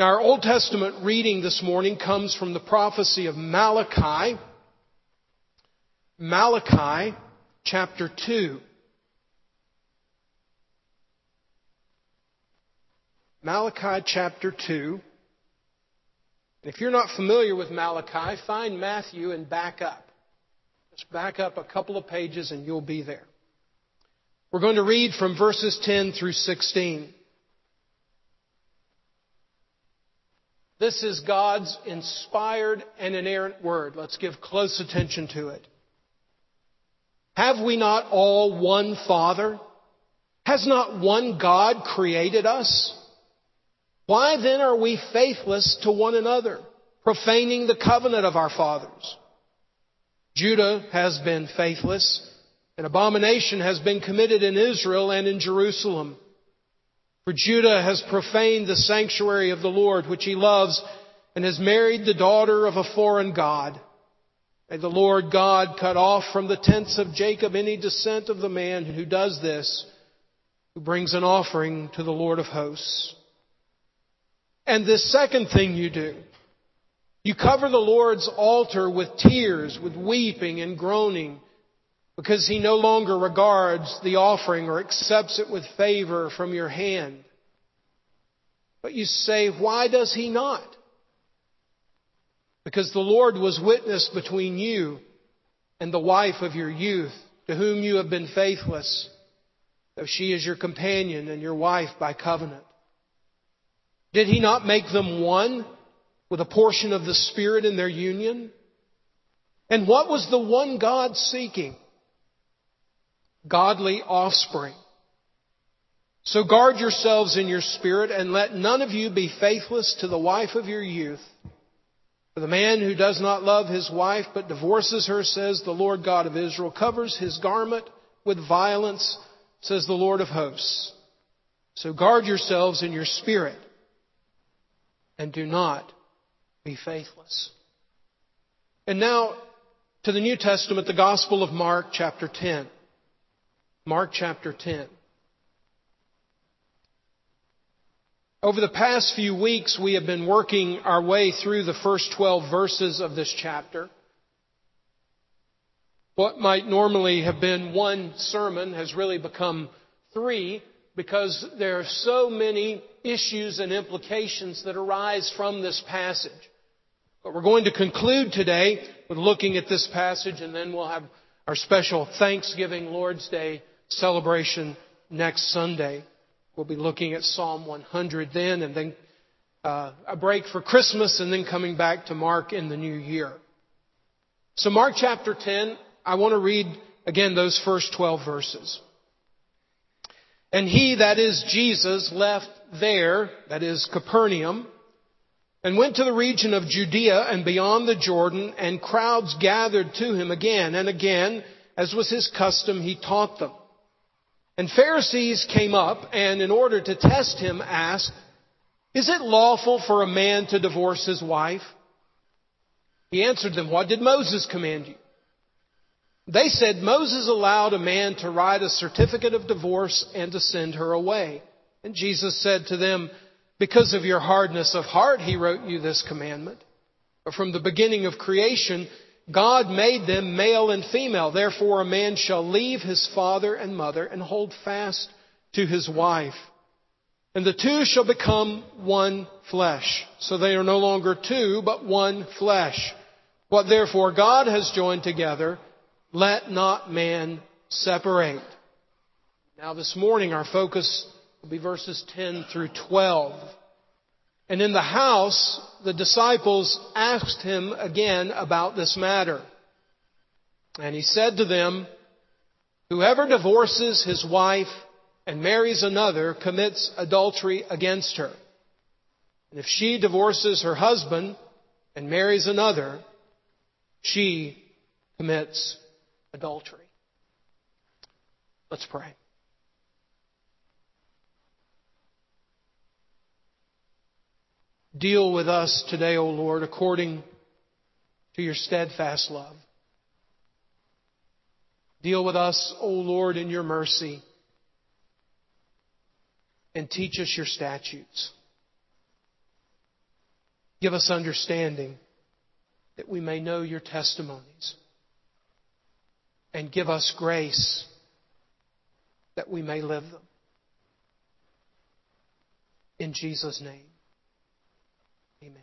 Now, our Old Testament reading this morning comes from the prophecy of Malachi. Malachi chapter 2. Malachi chapter 2. If you're not familiar with Malachi, find Matthew and back up. Just back up a couple of pages and you'll be there. We're going to read from verses 10 through 16. This is God's inspired and inerrant word. Let's give close attention to it. Have we not all one Father? Has not one God created us? Why then are we faithless to one another, profaning the covenant of our fathers? Judah has been faithless. An abomination has been committed in Israel and in Jerusalem. For Judah has profaned the sanctuary of the Lord, which he loves, and has married the daughter of a foreign god. May the Lord God cut off from the tents of Jacob any descent of the man who does this, who brings an offering to the Lord of hosts. And this second thing you do, you cover the Lord's altar with tears, with weeping and groaning, because He no longer regards the offering or accepts it with favor from your hand. But you say, why does He not? Because the Lord was witness between you and the wife of your youth, to whom you have been faithless, though she is your companion and your wife by covenant. Did He not make them one with a portion of the Spirit in their union? And what was the one God seeking? Godly offspring. So guard yourselves in your spirit, and let none of you be faithless to the wife of your youth. For the man who does not love his wife but divorces her, says the Lord God of Israel, covers his garment with violence, says the Lord of hosts. So guard yourselves in your spirit, and do not be faithless. And now to the New Testament, the Gospel of Mark chapter 10. Mark chapter 10. Over the past few weeks, we have been working our way through the first 12 verses of this chapter. What might normally have been one sermon has really become 3, because there are so many issues and implications that arise from this passage. But we're going to conclude today with looking at this passage, and then we'll have our special Thanksgiving Lord's Day celebration next Sunday. We'll be looking at Psalm 100 then, and then a break for Christmas, and then coming back to Mark in the new year. So Mark chapter 10, I want to read again those first 12 verses. And He, that is Jesus, left there, that is Capernaum, and went to the region of Judea and beyond the Jordan, and crowds gathered to Him again and again, as was His custom, He taught them. And Pharisees came up, and in order to test Him, asked, is it lawful for a man to divorce his wife? He answered them, what did Moses command you? They said, Moses allowed a man to write a certificate of divorce and to send her away. And Jesus said to them, because of your hardness of heart, He wrote you this commandment. But from the beginning of creation, God made them male and female. Therefore, a man shall leave his father and mother and hold fast to his wife. And the two shall become one flesh. So they are no longer two, but one flesh. What therefore God has joined together, let not man separate. Now this morning our focus will be verses 10 through 12. And in the house, the disciples asked Him again about this matter. And He said to them, whoever divorces his wife and marries another commits adultery against her. And if she divorces her husband and marries another, she commits adultery. Let's pray. Deal with us today, O Lord, according to your steadfast love. Deal with us, O Lord, in your mercy, and teach us your statutes. Give us understanding that we may know your testimonies. And give us grace that we may live them. In Jesus' name, amen.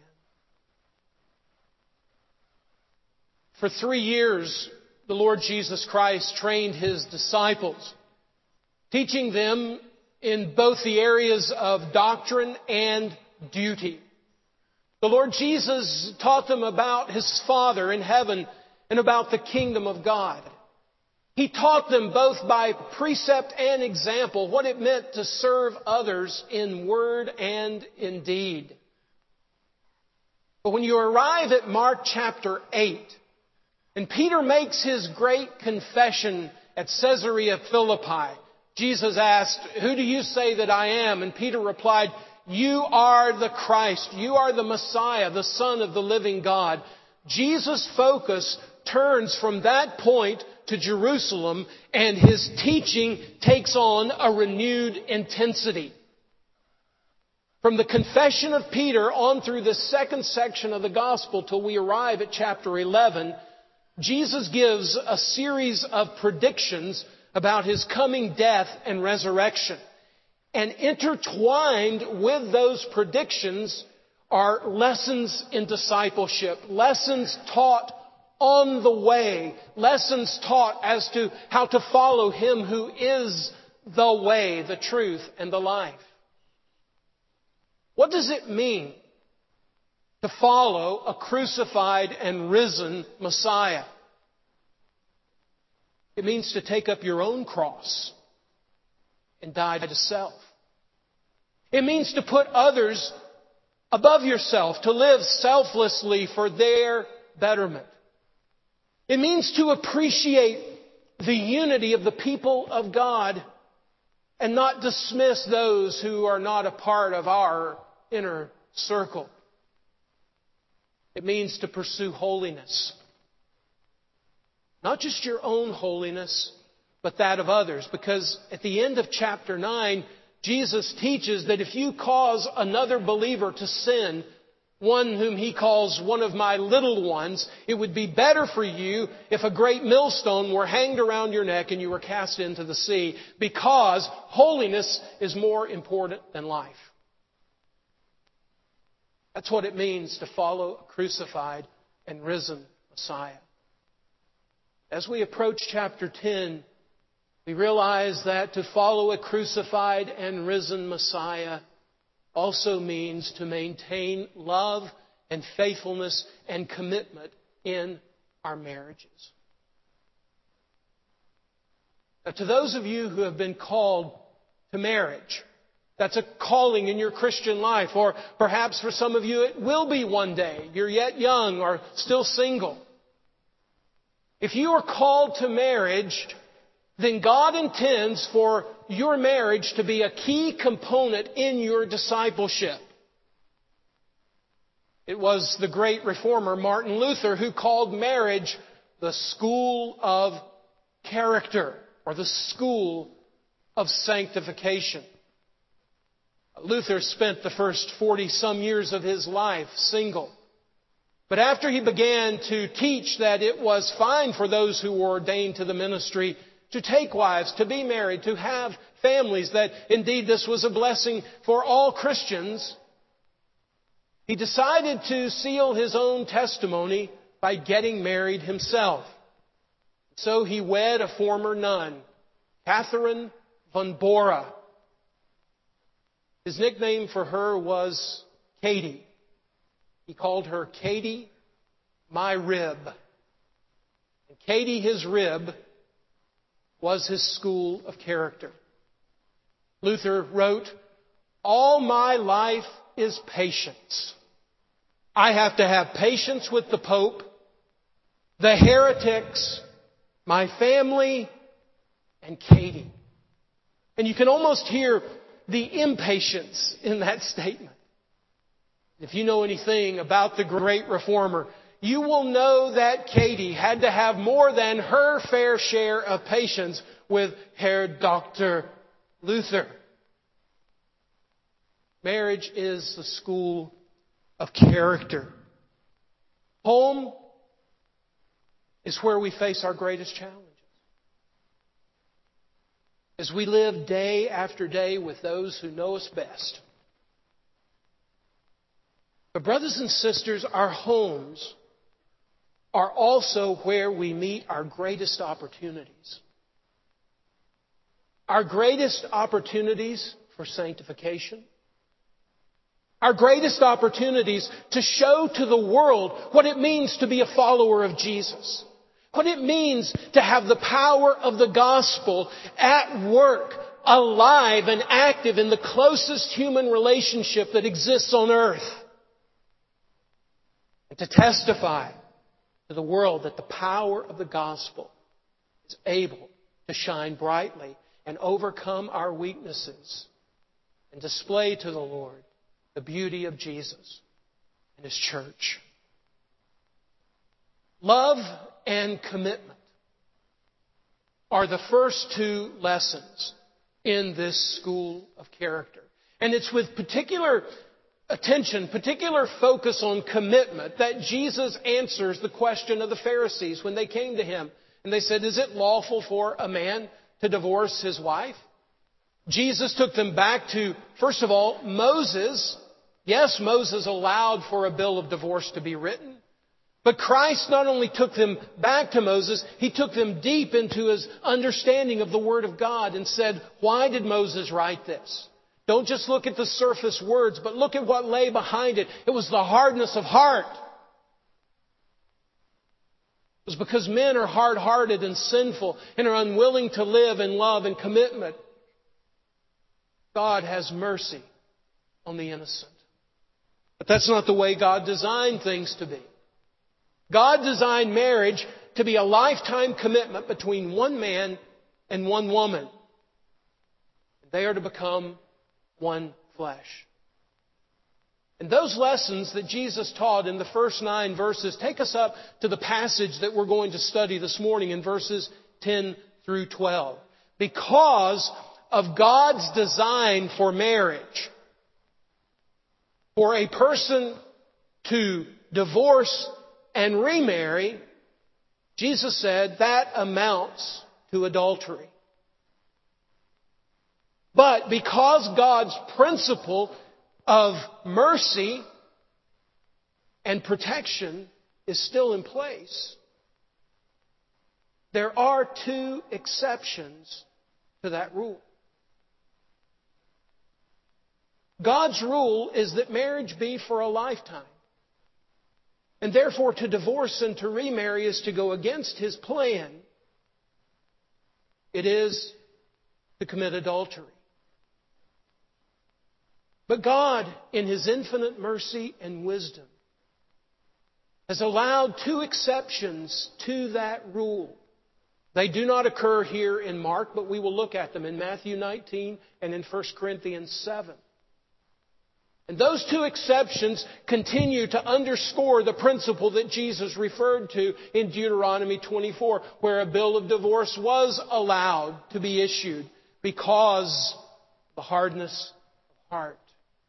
For 3 years, the Lord Jesus Christ trained His disciples, teaching them in both the areas of doctrine and duty. The Lord Jesus taught them about His Father in heaven and about the kingdom of God. He taught them both by precept and example what it meant to serve others in word and in deed. But when you arrive at Mark chapter 8, and Peter makes his great confession at Caesarea Philippi, Jesus asked, "Who do you say that I am?" And Peter replied, "You are the Christ. You are the Messiah, the Son of the living God." Jesus' focus turns from that point to Jerusalem, and His teaching takes on a renewed intensity. From the confession of Peter on through the second section of the Gospel till we arrive at chapter 11, Jesus gives a series of predictions about His coming death and resurrection. And intertwined with those predictions are lessons in discipleship, lessons taught on the way, lessons taught as to how to follow Him who is the way, the truth, and the life. What does it mean to follow a crucified and risen Messiah? It means to take up your own cross and die to self. It means to put others above yourself, to live selflessly for their betterment. It means to appreciate the unity of the people of God and not dismiss those who are not a part of our inner circle. It means to pursue holiness. Not just your own holiness, but that of others. Because at the end of chapter 9, Jesus teaches that if you cause another believer to sin, one whom He calls one of my little ones, it would be better for you if a great millstone were hanged around your neck and you were cast into the sea, because holiness is more important than life. That's what it means to follow a crucified and risen Messiah. As we approach chapter 10, we realize that to follow a crucified and risen Messiah also means to maintain love and faithfulness and commitment in our marriages. Now, to those of you who have been called to marriage, that's a calling in your Christian life, or perhaps for some of you it will be one day. You're yet young or still single. If you are called to marriage, then God intends for your marriage to be a key component in your discipleship. It was the great reformer Martin Luther who called marriage the school of character, or the school of sanctification. Luther spent the first 40-some years of his life single. But after he began to teach that it was fine for those who were ordained to the ministry to take wives, to be married, to have families, that indeed this was a blessing for all Christians, he decided to seal his own testimony by getting married himself. So he wed a former nun, Catherine von Bora. His nickname for her was Katie. He called her Katie, my rib. And Katie, his rib, was his school of character. Luther wrote, "All my life is patience. I have to have patience with the Pope, the heretics, my family, and Katie." And you can almost hear the impatience in that statement. If you know anything about the great reformer, you will know that Katie had to have more than her fair share of patience with Herr Dr. Luther. Marriage is the school of character. Home is where we face our greatest challenges. As we live day after day with those who know us best. But brothers and sisters, our homes are also where we meet our greatest opportunities. Our greatest opportunities for sanctification. Our greatest opportunities to show to the world what it means to be a follower of Jesus. What it means to have the power of the gospel at work, alive and active in the closest human relationship that exists on earth. And to testify to the world that the power of the gospel is able to shine brightly and overcome our weaknesses and display to the Lord the beauty of Jesus and His church. Love and commitment are the first two lessons in this school of character. And it's with particular attention, particular focus on commitment that Jesus answers the question of the Pharisees when they came to Him. And they said, is it lawful for a man to divorce his wife? Jesus took them back to, first of all, Moses. Yes, Moses allowed for a bill of divorce to be written. But Christ not only took them back to Moses, He took them deep into His understanding of the Word of God and said, why did Moses write this? Don't just look at the surface words, but look at what lay behind it. It was the hardness of heart. It was because men are hard-hearted and sinful and are unwilling to live in love and commitment. God has mercy on the innocent. But that's not the way God designed things to be. God designed marriage to be a lifetime commitment between one man and one woman. They are to become one flesh. And those lessons that Jesus taught in the first 9 verses take us up to the passage that we're going to study this morning in verses 10 through 12. Because of God's design for marriage, for a person to divorce and remarry, Jesus said that amounts to adultery. But because God's principle of mercy and protection is still in place, there are 2 exceptions to that rule. God's rule is that marriage be for a lifetime. And therefore, to divorce and to remarry is to go against His plan. It is to commit adultery. But God, in His infinite mercy and wisdom, has allowed 2 exceptions to that rule. They do not occur here in Mark, but we will look at them in Matthew 19 and in 1 Corinthians 7. And those 2 exceptions continue to underscore the principle that Jesus referred to in Deuteronomy 24, where a bill of divorce was allowed to be issued because of the hardness of heart.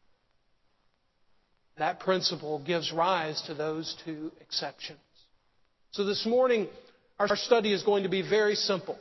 That principle gives rise to those 2 exceptions. So this morning, our study is going to be very simple,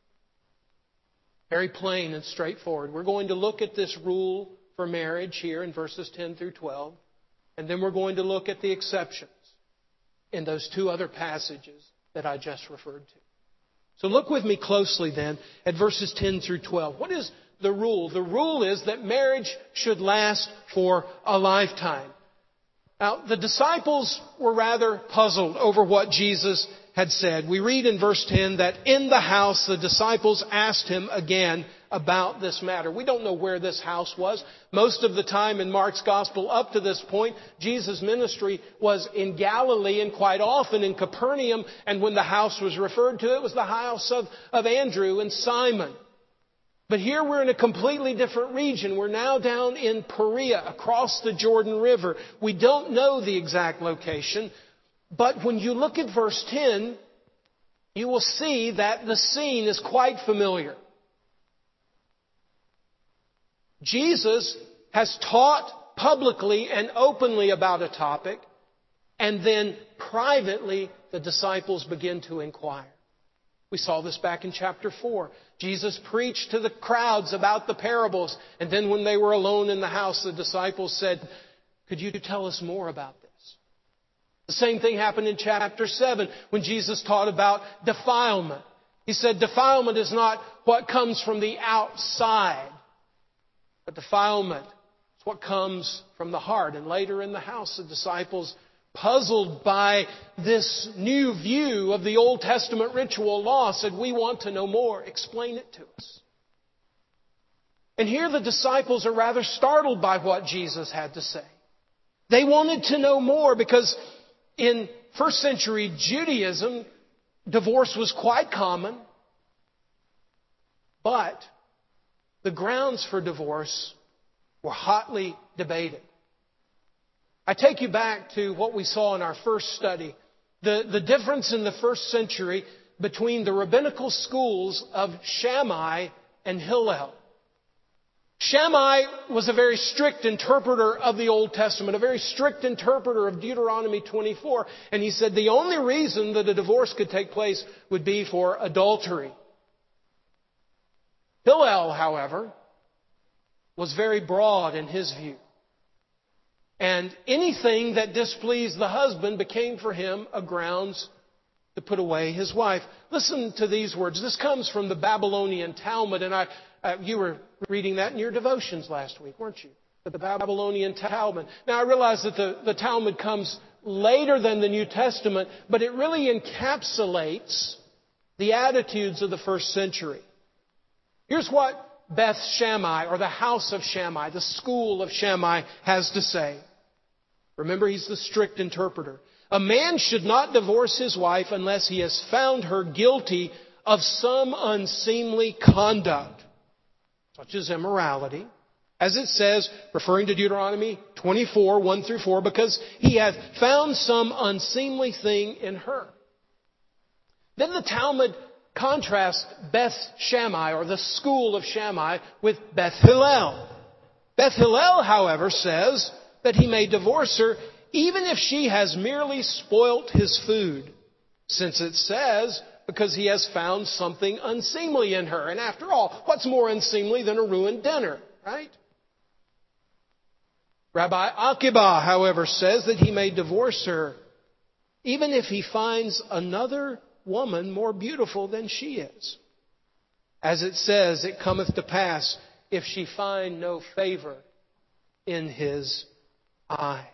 very plain and straightforward. We're going to look at this rule for marriage here in verses 10 through 12. And then we're going to look at the exceptions in those 2 other passages that I just referred to. So look with me closely then at verses 10 through 12. What is the rule? The rule is that marriage should last for a lifetime. Now, the disciples were rather puzzled over what Jesus had said. We read in verse 10 that in the house the disciples asked Him again about this matter. We don't know where this house was. Most of the time in Mark's Gospel up to this point, Jesus' ministry was in Galilee and quite often in Capernaum. And when the house was referred to, it was the house of Andrew and Simon. But here we're in a completely different region. We're now down in Perea, across the Jordan River. We don't know the exact location. But when you look at verse 10, you will see that the scene is quite familiar. Jesus has taught publicly and openly about a topic, and then privately the disciples begin to inquire. We saw this back in chapter 4. Jesus preached to the crowds about the parables, and then when they were alone in the house, the disciples said, "Could you tell us more about this?" The same thing happened in chapter 7 when Jesus taught about defilement. He said, defilement is not what comes from the outside, but defilement is what comes from the heart. And later in the house, the disciples, puzzled by this new view of the Old Testament ritual law, said, "We want to know more. Explain it to us." And here the disciples are rather startled by what Jesus had to say. They wanted to know more because in first century Judaism, divorce was quite common, but the grounds for divorce were hotly debated. I take you back to what we saw in our first study, the difference in the first century between the rabbinical schools of Shammai and Hillel. Shammai was a very strict interpreter of the Old Testament, a very strict interpreter of Deuteronomy 24. And he said the only reason that a divorce could take place would be for adultery. Hillel, however, was very broad in his view. And anything that displeased the husband became for him a grounds to put away his wife. Listen to these words. This comes from the Babylonian Talmud, and you were reading that in your devotions last week, weren't you? The Babylonian Talmud. Now, I realize that the Talmud comes later than the New Testament, but it really encapsulates the attitudes of the first century. Here's what Beth Shammai, or the house of Shammai, the school of Shammai, has to say. Remember, he's the strict interpreter. A man should not divorce his wife unless he has found her guilty of some unseemly conduct, such as immorality, as it says, referring to Deuteronomy 24, 1 through 4, because he hath found some unseemly thing in her. Then the Talmud contrasts Beth Shammai, or the school of Shammai, with Beth Hillel. Beth Hillel, however, says that he may divorce her even if she has merely spoilt his food, since it says, because he has found something unseemly in her. And after all, what's more unseemly than a ruined dinner, right? Rabbi Akiba, however, says that he may divorce her even if he finds another woman more beautiful than she is. As it says, it cometh to pass if she find no favor in his eyes.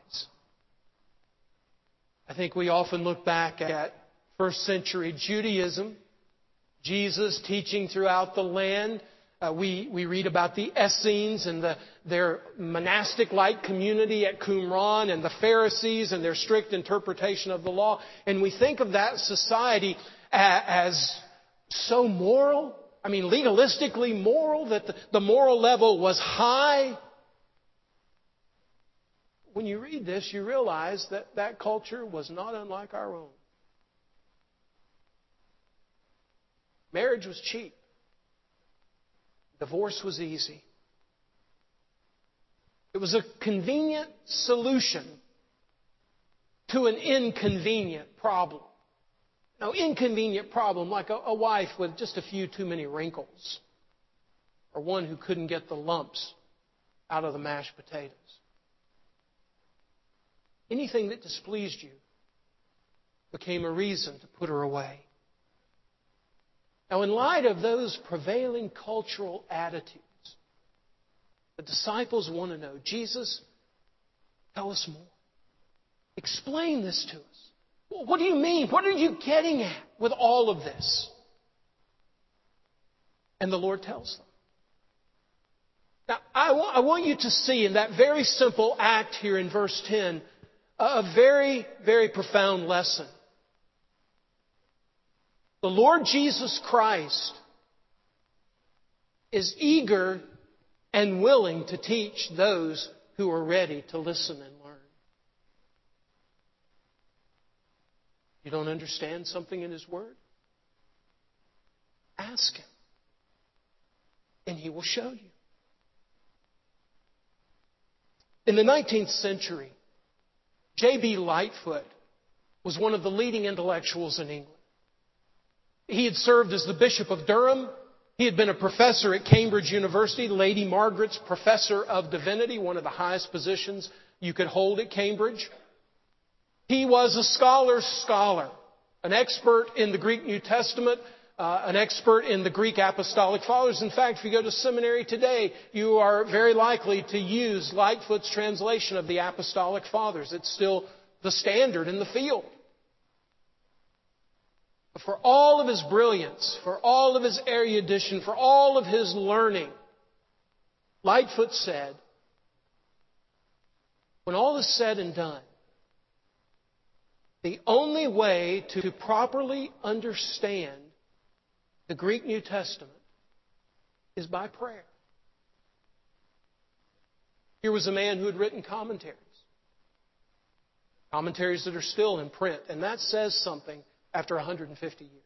I think we often look back at first century Judaism, Jesus teaching throughout the land. We read about the Essenes and their monastic-like community at Qumran, and the Pharisees and their strict interpretation of the law. And we think of that society as so moral. I mean, legalistically moral, that the moral level was high. When you read this, you realize that that culture was not unlike our own. Marriage was cheap. Divorce was easy. It was a convenient solution to an inconvenient problem. Now, inconvenient problem like a wife with just a few too many wrinkles, or one who couldn't get the lumps out of the mashed potatoes. Anything that displeased you became a reason to put her away. Now, in light of those prevailing cultural attitudes, the disciples want to know, Jesus, tell us more. Explain this to us. What do you mean? What are you getting at with all of this? And the Lord tells them. Now, I want you to see in that very simple act here in verse 10 a very, very profound lesson. The Lord Jesus Christ is eager and willing to teach those who are ready to listen and learn. You don't understand something in His Word? Ask Him, and He will show you. In the 19th century, J.B. Lightfoot was one of the leading intellectuals in England. He had served as the Bishop of Durham. He had been a professor at Cambridge University, Lady Margaret's Professor of Divinity, one of the highest positions you could hold at Cambridge. He was a scholar's scholar, an expert in the Greek New Testament, an expert in the Greek Apostolic Fathers. In fact, if you go to seminary today, you are very likely to use Lightfoot's translation of the Apostolic Fathers. It's still the standard in the field. But for all of his brilliance, for all of his erudition, for all of his learning, Lightfoot said, when all is said and done, the only way to properly understand the Greek New Testament is by prayer. Here was a man who had written commentaries that are still in print, and that says something after 150 years.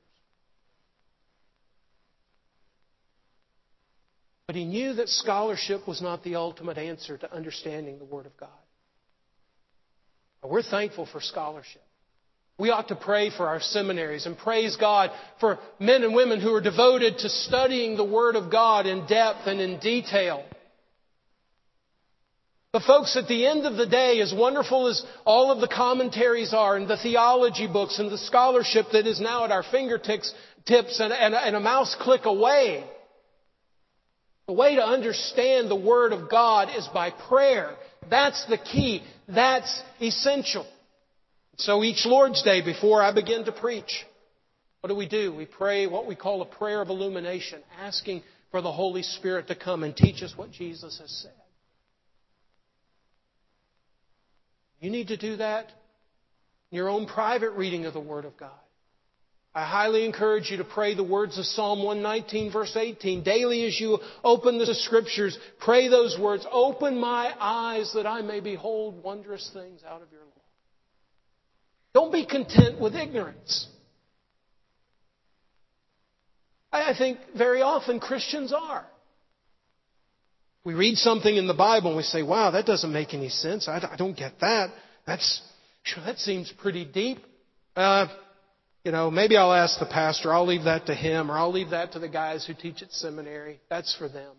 But he knew that scholarship was not the ultimate answer to understanding the Word of God. We're thankful for scholarship. We ought to pray for our seminaries and praise God for men and women who are devoted to studying the Word of God in depth and in detail. But folks, at the end of the day, as wonderful as all of the commentaries are and the theology books and the scholarship that is now at our fingertips and a mouse click away, the way to understand the Word of God is by prayer. That's the key. That's essential. So each Lord's Day, before I begin to preach, what do? We pray what we call a prayer of illumination, asking for the Holy Spirit to come and teach us what Jesus has said. You need to do that in your own private reading of the Word of God. I highly encourage you to pray the words of Psalm 119, verse 18. Daily as you open the Scriptures, pray those words, "Open my eyes that I may behold wondrous things out of your law." Don't be content with ignorance. I think very often Christians are. We read something in the Bible and we say, wow, that doesn't make any sense. I don't get that. That seems pretty deep. Maybe I'll ask the pastor. I'll leave that to him, or I'll leave that to the guys who teach at seminary. That's for them.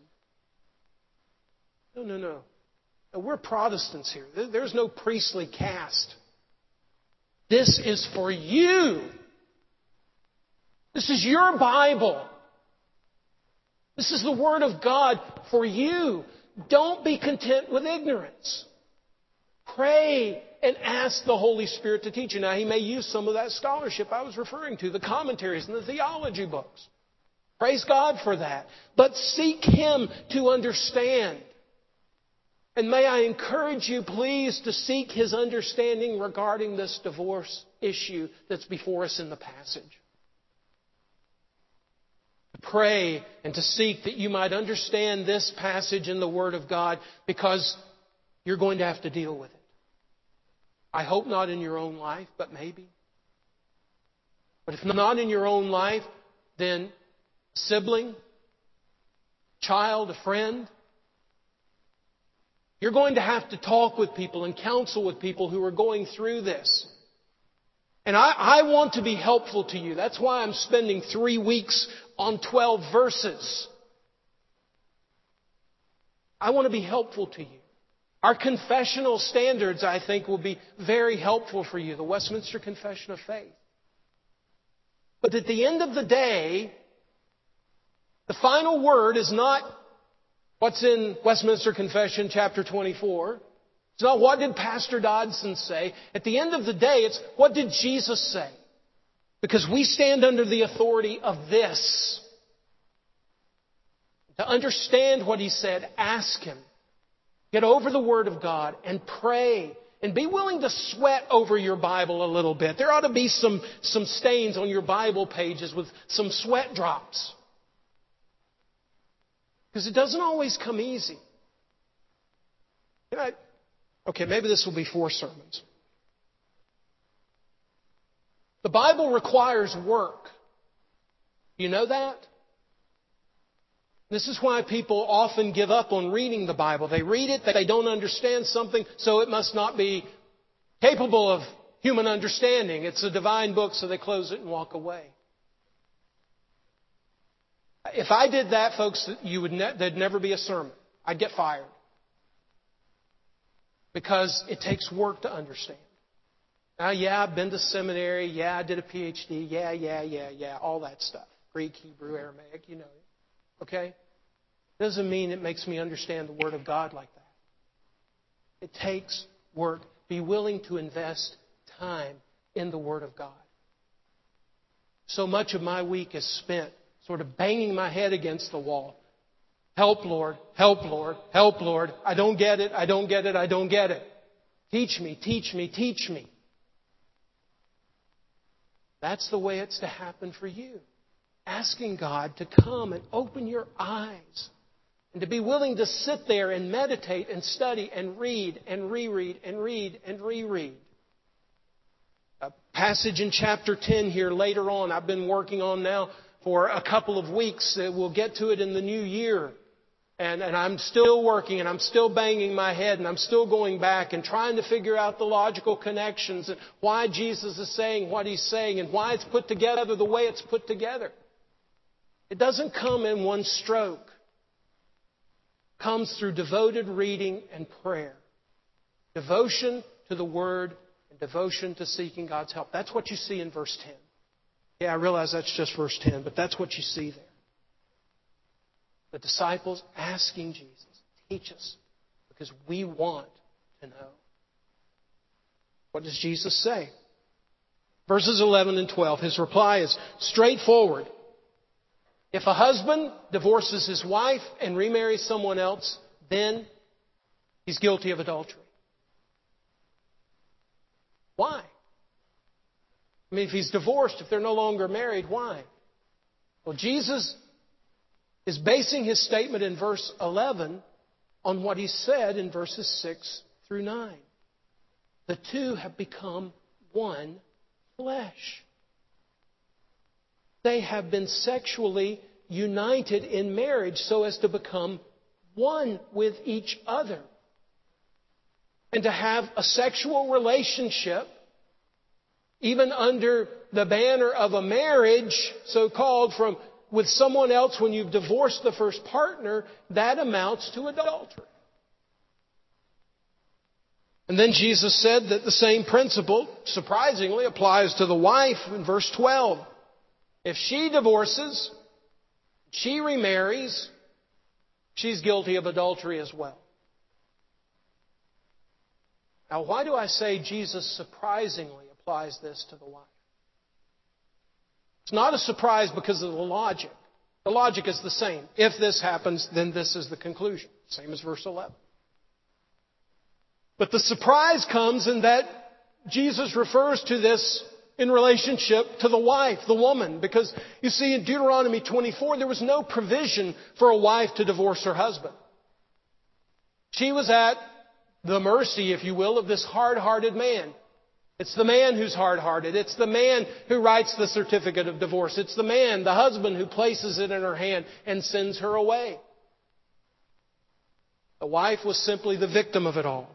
No. We're Protestants here. There's no priestly caste. This is for you. This is your Bible. This is the Word of God for you. Don't be content with ignorance. Pray and ask the Holy Spirit to teach you. Now, He may use some of that scholarship I was referring to, the commentaries and the theology books. Praise God for that. But seek Him to understand. And may I encourage you, please, to seek His understanding regarding this divorce issue that's before us in the passage. To pray and to seek that you might understand this passage in the Word of God, because you're going to have to deal with it. I hope not in your own life, but maybe. But if not in your own life, then sibling, child, a friend. You're going to have to talk with people and counsel with people who are going through this. And I want to be helpful to you. That's why I'm spending 3 weeks on 12 verses. I want to be helpful to you. Our confessional standards, I think, will be very helpful for you. The Westminster Confession of Faith. But at the end of the day, the final word is not what's in Westminster Confession, chapter 24. It's not what did Pastor Dodson say. At the end of the day, it's what did Jesus say? Because we stand under the authority of this. To understand what He said, ask Him. Get over the Word of God and pray. And be willing to sweat over your Bible a little bit. There ought to be some stains on your Bible pages with some sweat drops. Because it doesn't always come easy. Okay, maybe this will be 4 sermons. The Bible requires work. You know that? This is why people often give up on reading the Bible. They read it, they don't understand something, so it must not be capable of human understanding. It's a divine book, so they close it and walk away. If I did that, folks, there'd never be a sermon. I'd get fired. Because it takes work to understand. Now, yeah, I've been to seminary. Yeah, I did a PhD. Yeah, all that stuff. Greek, Hebrew, Aramaic, you know it. Okay? Doesn't mean it makes me understand the Word of God like that. It takes work. Be willing to invest time in the Word of God. So much of my week is spent sort of banging my head against the wall. Help, Lord. Help, Lord. Help, Lord. I don't get it. I don't get it. I don't get it. Teach me. Teach me. Teach me. That's the way it's to happen for you. Asking God to come and open your eyes. And to be willing to sit there and meditate and study and read and reread and read and reread. A passage in chapter 10 here later on I've been working on now for a couple of weeks. We'll get to it in the new year. And I'm still working and I'm still banging my head and I'm still going back and trying to figure out the logical connections and why Jesus is saying what He's saying and why it's put together the way it's put together. It doesn't come in one stroke. It comes through devoted reading and prayer. Devotion to the Word and devotion to seeking God's help. That's what you see in verse 10. Yeah, I realize that's just verse 10, but that's what you see there. The disciples asking Jesus, teach us, because we want to know. What does Jesus say? Verses 11 and 12, His reply is straightforward. If a husband divorces his wife and remarries someone else, then he's guilty of adultery. Why? I mean, if he's divorced, if they're no longer married, why? Well, Jesus is basing His statement in verse 11 on what He said in verses 6 through 9. The two have become one flesh. They have been sexually united in marriage so as to become one with each other. And to have a sexual relationship, even under the banner of a marriage, so-called, with someone else when you've divorced the first partner, that amounts to adultery. And then Jesus said that the same principle, surprisingly, applies to the wife in verse 12. If she divorces, she remarries, she's guilty of adultery as well. Now, why do I say Jesus surprisingly applies this to the wife? It's not a surprise because of the logic. The logic is the same. If this happens, then this is the conclusion. Same as verse 11. But the surprise comes in that Jesus refers to this in relationship to the wife, the woman. Because you see, in Deuteronomy 24, there was no provision for a wife to divorce her husband. She was at the mercy, if you will, of this hard-hearted man. It's the man who's hard-hearted. It's the man who writes the certificate of divorce. It's the man, the husband, who places it in her hand and sends her away. The wife was simply the victim of it all.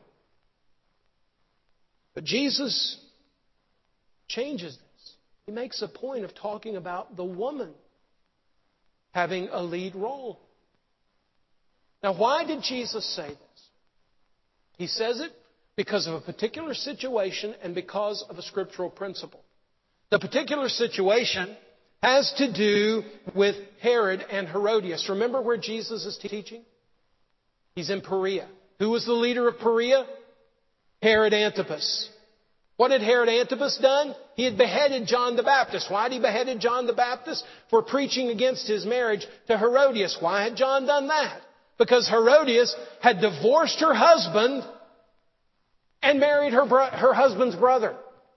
But Jesus changes this. He makes a point of talking about the woman having a lead role. Now, why did Jesus say this? He says it because of a particular situation and because of a scriptural principle. The particular situation has to do with Herod and Herodias. Remember where Jesus is teaching? He's in Perea. Who was the leader of Perea? Herod Antipas. What had Herod Antipas done? He had beheaded John the Baptist. Why had he beheaded John the Baptist? For preaching against his marriage to Herodias. Why had John done that? Because Herodias had divorced her husband and married her husband's brother.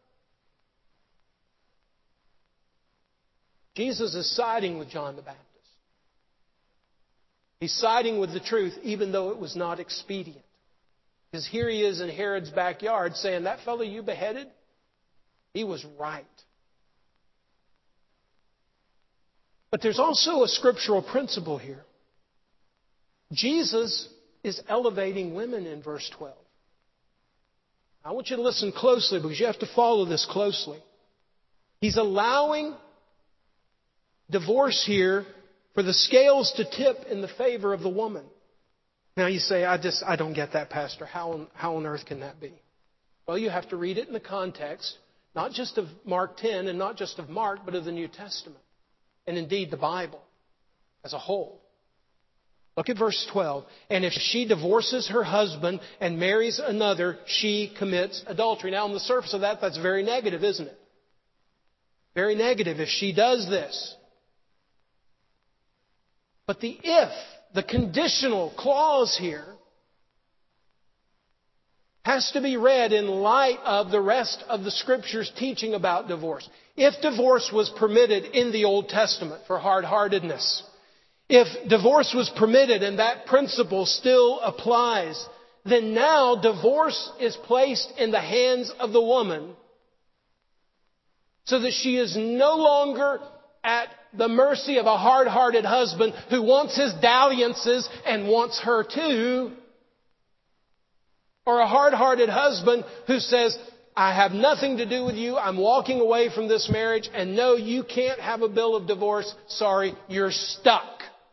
Jesus is siding with John the Baptist. He's siding with the truth, even though it was not expedient. Because here he is in Herod's backyard saying, that fellow you beheaded, he was right. But there's also a scriptural principle here. Jesus is elevating women in verse 12. I want you to listen closely because you have to follow this closely. He's allowing divorce here for the scales to tip in the favor of the woman. Now you say, I don't get that, Pastor. How on earth can that be? Well, you have to read it in the context, not just of Mark 10 and not just of Mark, but of the New Testament. And indeed the Bible as a whole. Look at verse 12. And if she divorces her husband and marries another, she commits adultery. Now on the surface of that, that's very negative, isn't it? Very negative if she does this. But the if, the conditional clause here, has to be read in light of the rest of the Scriptures teaching about divorce. If divorce was permitted in the Old Testament for hard-heartedness, if divorce was permitted and that principle still applies, then now divorce is placed in the hands of the woman so that she is no longer at the mercy of a hard-hearted husband who wants his dalliances and wants her too. Or a hard-hearted husband who says, I have nothing to do with you. I'm walking away from this marriage. And no, you can't have a bill of divorce. Sorry, you're stuck.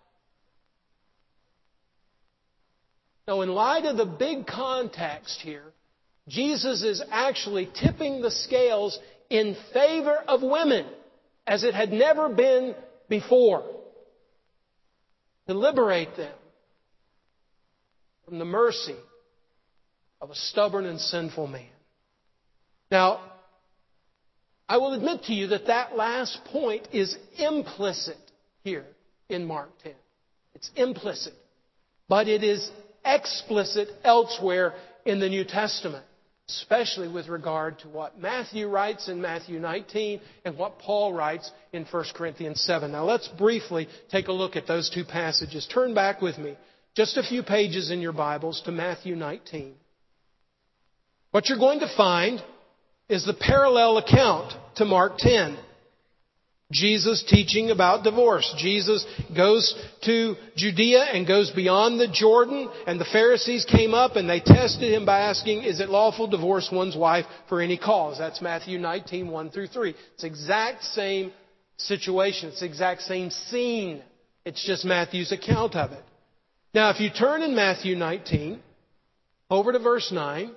Now, in light of the big context here, Jesus is actually tipping the scales in favor of women as it had never been before, to liberate them from the mercy of a stubborn and sinful man. Now, I will admit to you that that last point is implicit here in Mark 10. It's implicit, but it is explicit elsewhere in the New Testament, especially with regard to what Matthew writes in Matthew 19 and what Paul writes in 1 Corinthians 7. Now let's briefly take a look at those two passages. Turn back with me just a few pages in your Bibles to Matthew 19. What you're going to find is the parallel account to Mark 10. Jesus teaching about divorce. Jesus goes to Judea and goes beyond the Jordan, and the Pharisees came up and they tested him by asking, is it lawful to divorce one's wife for any cause? That's Matthew 19, 1 through 3. It's the exact same situation. It's the exact same scene. It's just Matthew's account of it. Now, if you turn in Matthew 19 over to verse 9,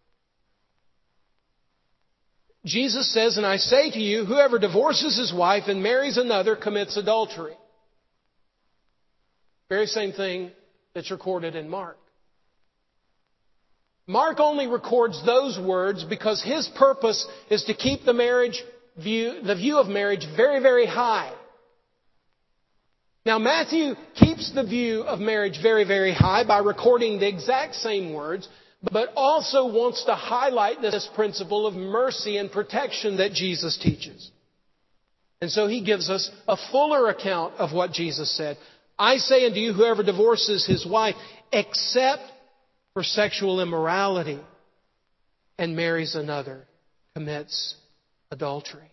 Jesus says, and I say to you, whoever divorces his wife and marries another commits adultery. Very same thing that's recorded in Mark. Mark only records those words because his purpose is to keep the view of marriage very, very high. Now Matthew keeps the view of marriage very, very high by recording the exact same words, but also wants to highlight this principle of mercy and protection that Jesus teaches. And so he gives us a fuller account of what Jesus said. I say unto you, whoever divorces his wife, except for sexual immorality, and marries another, commits adultery.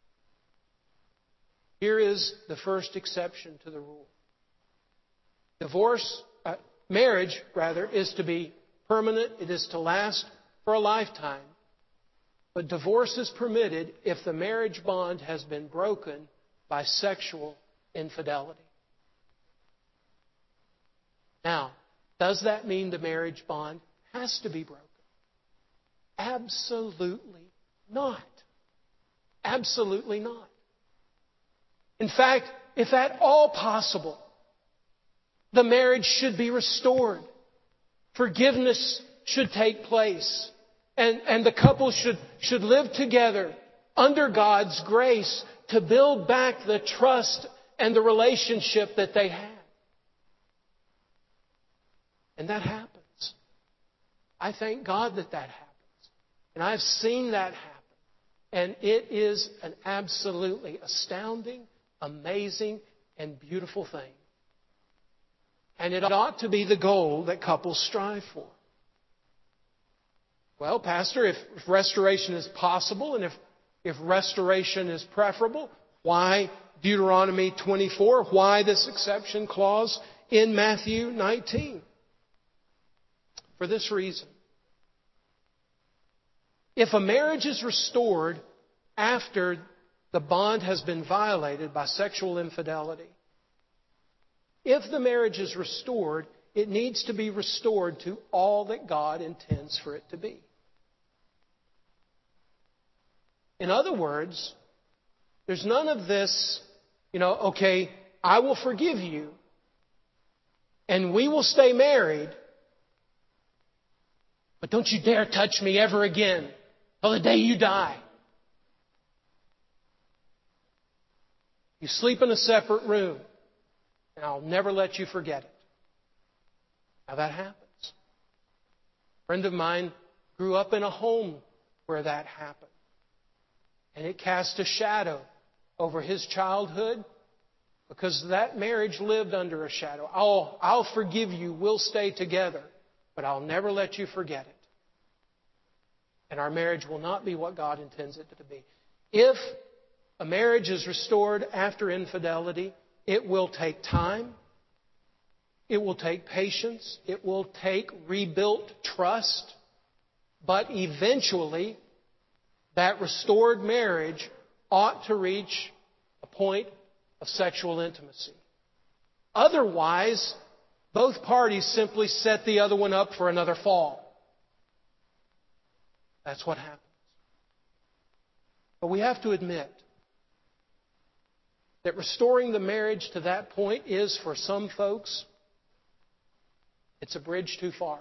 Here is the first exception to the rule. Marriage, is to be permanent. It is to last for a lifetime. But divorce is permitted if the marriage bond has been broken by sexual infidelity. Now, does that mean the marriage bond has to be broken? Absolutely not. Absolutely not. In fact, if at all possible, the marriage should be restored. Forgiveness should take place. And the couple should live together under God's grace to build back the trust and the relationship that they had. And that happens. I thank God that happens. And I've seen that happen. And it is an absolutely astounding, amazing, and beautiful thing. And it ought to be the goal that couples strive for. Well, Pastor, if restoration is possible and if restoration is preferable, why Deuteronomy 24? Why this exception clause in Matthew 19. For this reason. If a marriage is restored after the bond has been violated by sexual infidelity, if the marriage is restored, it needs to be restored to all that God intends for it to be. In other words, there's none of this, okay, I will forgive you and we will stay married, but don't you dare touch me ever again till the day you die. You sleep in a separate room, and I'll never let you forget it. Now that happens. A friend of mine grew up in a home where that happened. And it cast a shadow over his childhood because that marriage lived under a shadow. I'll forgive you, we'll stay together, but I'll never let you forget it. And our marriage will not be what God intends it to be. If a marriage is restored after infidelity, it will take time. It will take patience. It will take rebuilt trust. But eventually, that restored marriage ought to reach a point of sexual intimacy. Otherwise, both parties simply set the other one up for another fall. That's what happens. But we have to admit that restoring the marriage to that point is, for some folks, it's a bridge too far.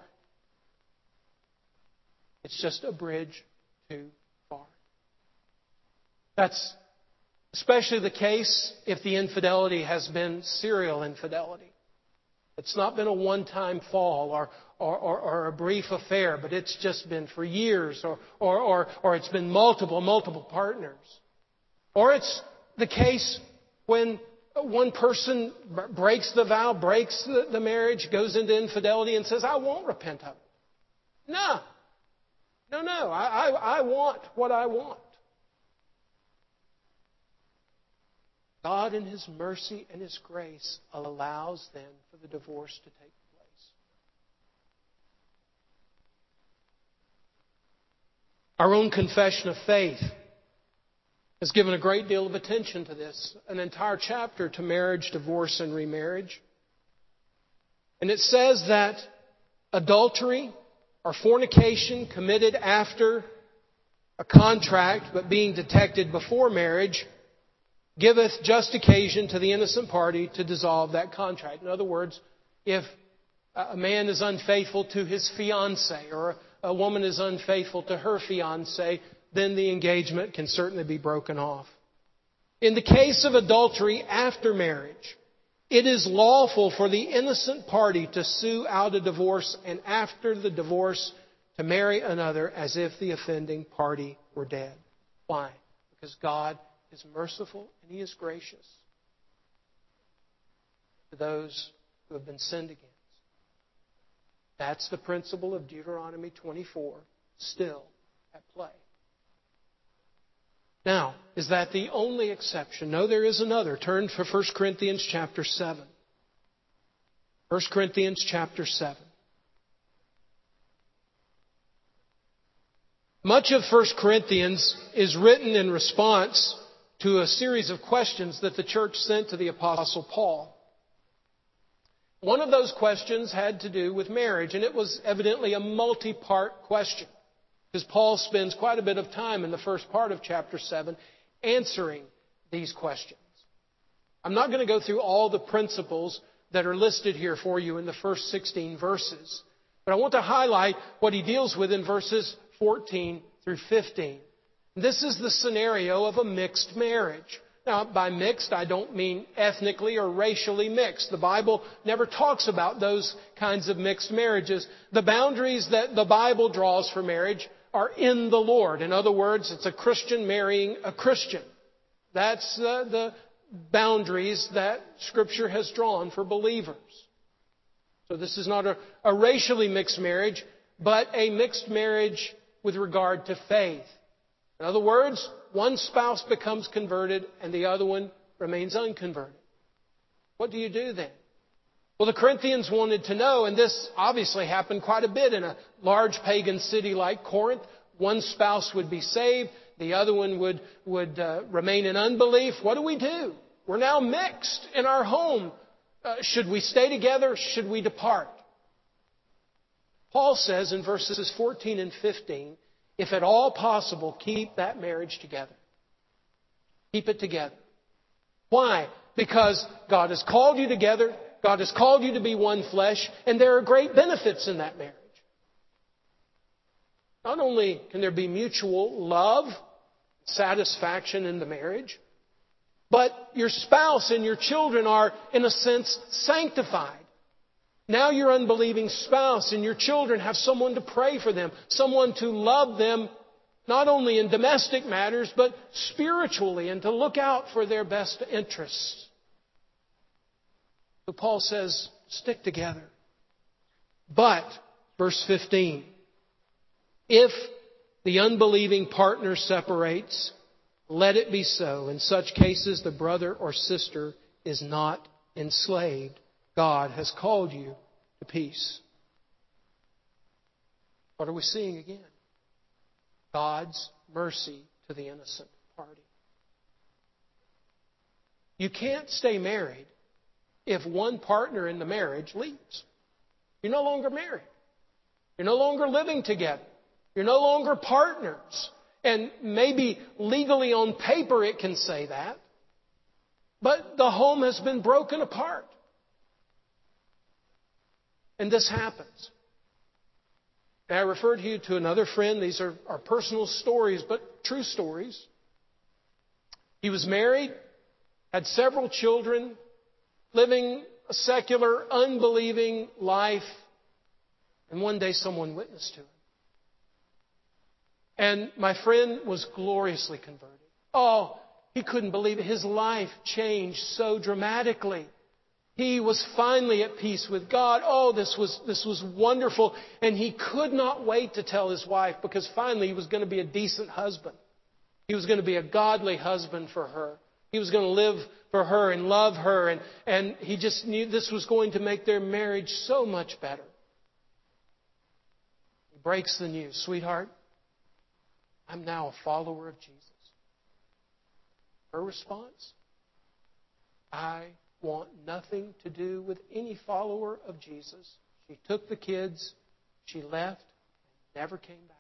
It's just a bridge too far. That's especially the case if the infidelity has been serial infidelity. It's not been a one-time fall or a brief affair, but it's just been for years, or it's been multiple partners. Or it's the case when one person breaks the vow, breaks the marriage, goes into infidelity and says, I won't repent of it. No. I want what I want. God in His mercy and His grace allows then for the divorce to take place. Our own confession of faith has given a great deal of attention to this, an entire chapter to marriage, divorce, and remarriage. And it says that adultery or fornication committed after a contract but being detected before marriage giveth just occasion to the innocent party to dissolve that contract. In other words, if a man is unfaithful to his fiancée or a woman is unfaithful to her fiancé, then the engagement can certainly be broken off. In the case of adultery after marriage, it is lawful for the innocent party to sue out a divorce and after the divorce to marry another as if the offending party were dead. Why? Because God is merciful and He is gracious to those who have been sinned against. That's the principle of Deuteronomy 24 still at play. Now, is that the only exception? No, there is another. Turn to 1 Corinthians chapter 7. 1 Corinthians chapter 7. Much of 1 Corinthians is written in response to a series of questions that the church sent to the Apostle Paul. One of those questions had to do with marriage, and it was evidently a multi-part question, because Paul spends quite a bit of time in the first part of chapter 7 answering these questions. I'm not going to go through all the principles that are listed here for you in the first 16 verses, but I want to highlight what he deals with in verses 14 through 15. This is the scenario of a mixed marriage. Now, by mixed, I don't mean ethnically or racially mixed. The Bible never talks about those kinds of mixed marriages. The boundaries that the Bible draws for marriage are in the Lord. In other words, it's a Christian marrying a Christian. That's the boundaries that Scripture has drawn for believers. So this is not a racially mixed marriage, but a mixed marriage with regard to faith. In other words, one spouse becomes converted and the other one remains unconverted. What do you do then? Well, the Corinthians wanted to know, and this obviously happened quite a bit in a large pagan city like Corinth. One spouse would be saved, the other one would remain in unbelief. What do? We're now mixed in our home. Should we stay together? Should we depart? Paul says in verses 14 and 15, if at all possible, keep that marriage together. Keep it together. Why? Because God has called you together. God has called you to be one flesh, and there are great benefits in that marriage. Not only can there be mutual love, satisfaction in the marriage, but your spouse and your children are, in a sense, sanctified. Now your unbelieving spouse and your children have someone to pray for them, someone to love them, not only in domestic matters, but spiritually, and to look out for their best interests. So Paul says, stick together. But, verse 15, if the unbelieving partner separates, let it be so. In such cases, the brother or sister is not enslaved. God has called you to peace. What are we seeing again? God's mercy to the innocent party. You can't stay married if one partner in the marriage leaves. You're no longer married. You're no longer living together. You're no longer partners. And maybe legally on paper it can say that. But the home has been broken apart. And this happens. And I referred you to another friend. These are personal stories, but true stories. He was married, had several children, living a secular, unbelieving life. And one day someone witnessed to him. And my friend was gloriously converted. Oh, he couldn't believe it. His life changed so dramatically. He was finally at peace with God. Oh, this was wonderful. And he could not wait to tell his wife, because finally he was going to be a decent husband. He was going to be a godly husband for her. He was going to live for her and love her. And he just knew this was going to make their marriage so much better. He breaks the news. Sweetheart, I'm now a follower of Jesus. Her response? I want nothing to do with any follower of Jesus. She took the kids, she left, and never came back.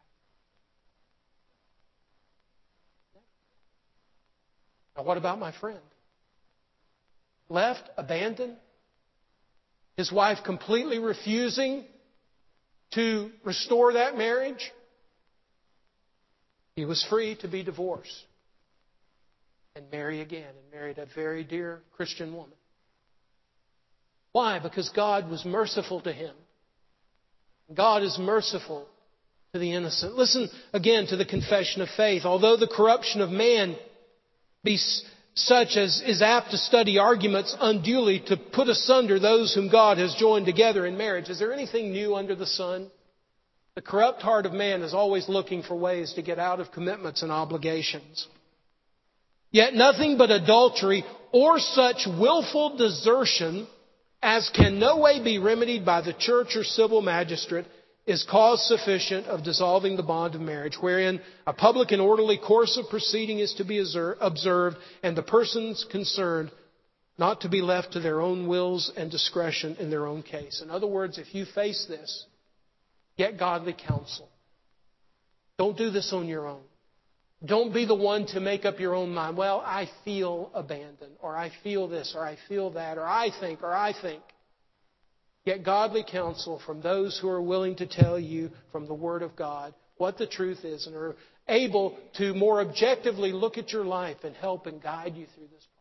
Now, what about my friend? Left, abandoned, his wife completely refusing to restore that marriage. He was free to be divorced and marry again, and married a very dear Christian woman. Why? Because God was merciful to him. God is merciful to the innocent. Listen again to the confession of faith. Although the corruption of man be such as is apt to study arguments unduly to put asunder those whom God has joined together in marriage. Is there anything new under the sun? The corrupt heart of man is always looking for ways to get out of commitments and obligations. Yet nothing but adultery or such willful desertion as can no way be remedied by the church or civil magistrate is cause sufficient of dissolving the bond of marriage, wherein a public and orderly course of proceeding is to be observed, and the persons concerned not to be left to their own wills and discretion in their own case. In other words, if you face this, get godly counsel. Don't do this on your own. Don't be the one to make up your own mind. Well, I feel abandoned, or I feel this, or I feel that, or I think. Get godly counsel from those who are willing to tell you from the Word of God what the truth is, and are able to more objectively look at your life and help and guide you through this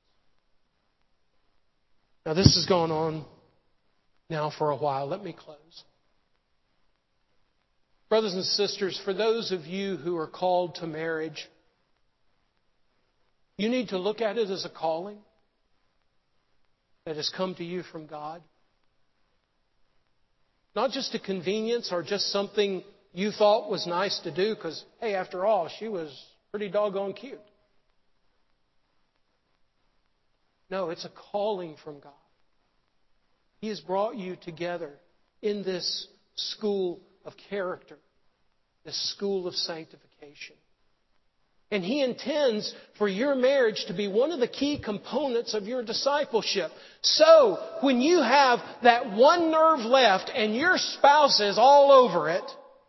process. Now, this has gone on now for a while. Let me close. Brothers and sisters, for those of you who are called to marriage, you need to look at it as a calling that has come to you from God. Not just a convenience or just something you thought was nice to do because, hey, after all, she was pretty doggone cute. No, it's a calling from God. He has brought you together in this school of character, this school of sanctification. And He intends for your marriage to be one of the key components of your discipleship. So, when you have that one nerve left and your spouse is all over it,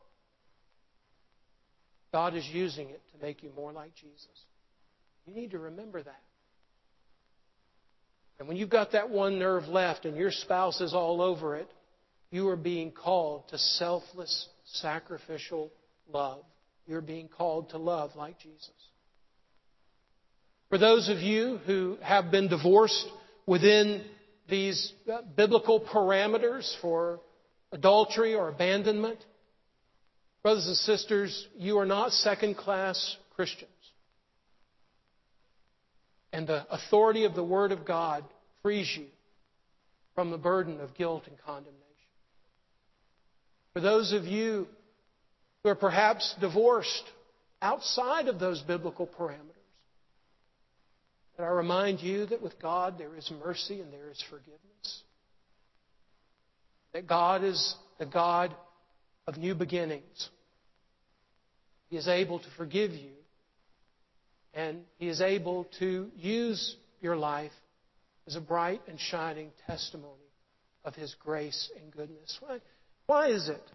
God is using it to make you more like Jesus. You need to remember that. And when you've got that one nerve left and your spouse is all over it, you are being called to selfless, sacrificial love. You're being called to love like Jesus. For those of you who have been divorced within these biblical parameters for adultery or abandonment, brothers and sisters, you are not second-class Christians. And the authority of the Word of God frees you from the burden of guilt and condemnation. For those of you who are perhaps divorced outside of those biblical parameters, and I remind you that with God there is mercy and there is forgiveness. That God is the God of new beginnings. He is able to forgive you. And He is able to use your life as a bright and shining testimony of His grace and goodness. Why is it?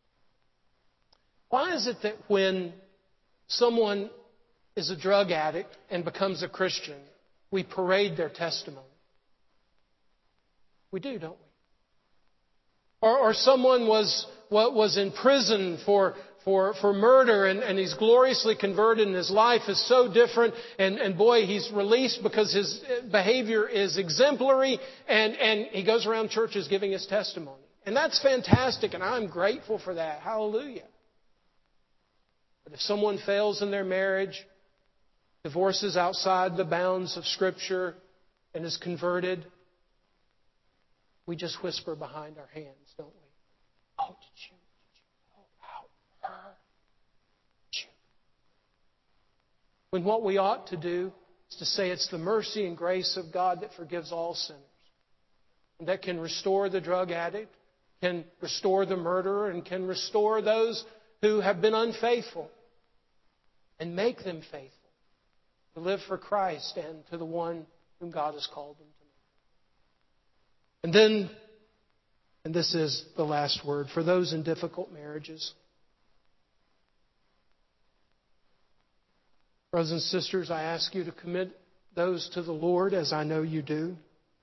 Why is it that when someone is a drug addict and becomes a Christian, we parade their testimony? We do, don't we? Or someone was in prison for murder and he's gloriously converted and his life is so different and boy, he's released because his behavior is exemplary and he goes around churches giving his testimony. And that's fantastic and I'm grateful for that. Hallelujah. But if someone fails in their marriage, divorces outside the bounds of Scripture and is converted, we just whisper behind our hands, don't we? Oh, did you know about her? Did you? When what we ought to do is to say it's the mercy and grace of God that forgives all sinners. And that can restore the drug addict, can restore the murderer, and can restore those who have been unfaithful. And make them faithful to live for Christ and to the one whom God has called them to. And then, and this is the last word, for those in difficult marriages. Brothers and sisters, I ask you to commit those to the Lord as I know you do.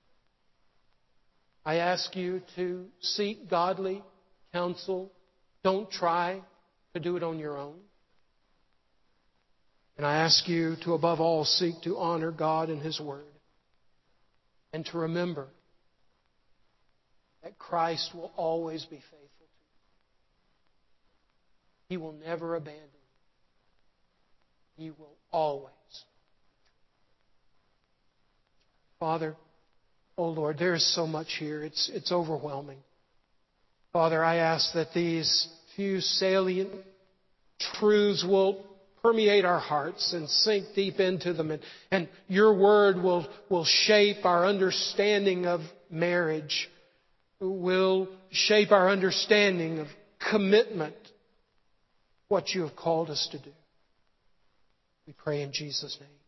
I ask you to seek godly counsel. Don't try to do it on your own. And I ask you to, above all, seek to honor God and His Word. And to remember that Christ will always be faithful to you. He will never abandon you. He will always. Father, oh Lord, there is so much here. It's overwhelming. Father, I ask that these few salient truths will permeate our hearts and sink deep into them. And your word will shape our understanding of marriage, will shape our understanding of commitment, what you have called us to do. We pray in Jesus' name.